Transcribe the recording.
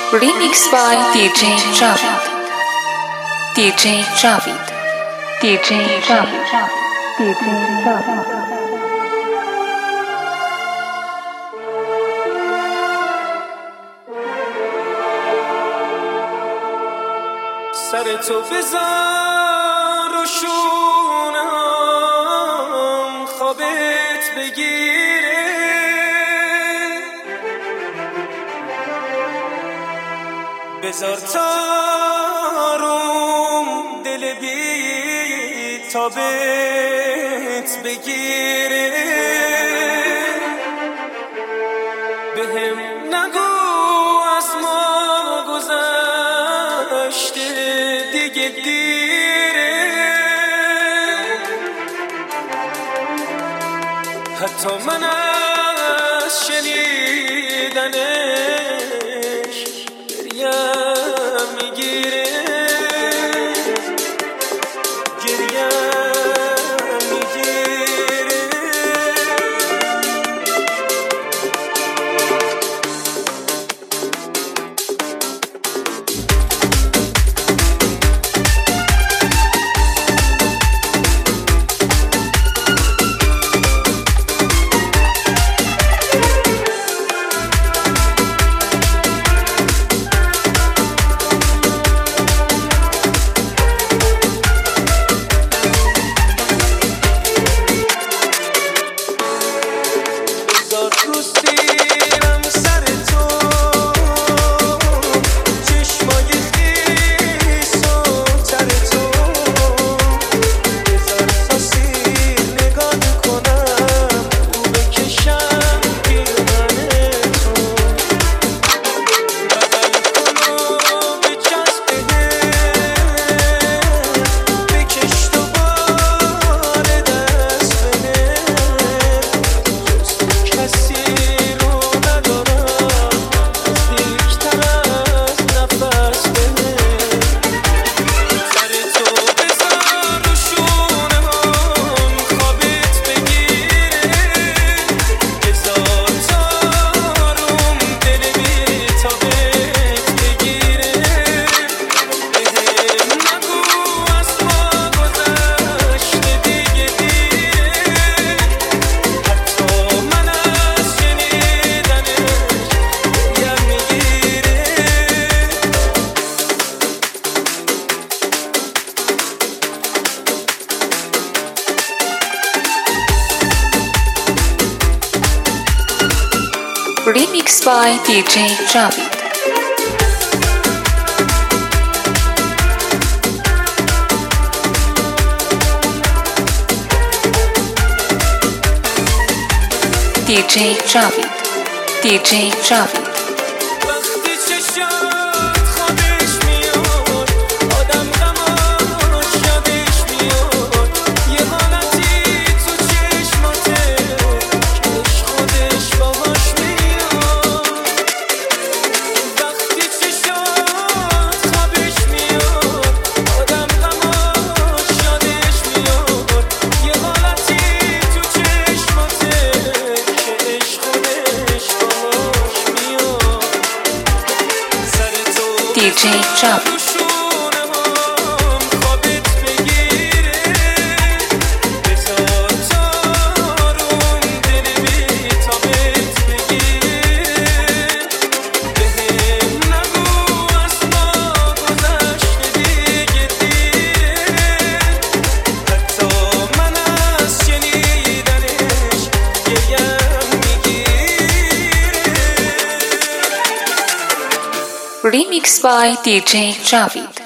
Remix by DJ Javid. DJ Javid. DJ Javid. DJ Javid. سر تو بذار و شونم خوابت بگیره، بذار تاروم دل بی تابت بگیره، بهم نگو از ما گذشته دیگه دیره، حتی من از شنیدنش گریم میگیره، Remix by DJ Javid. DJ Javid. DJ Javid. DJ Javid. Remix by DJ Javid.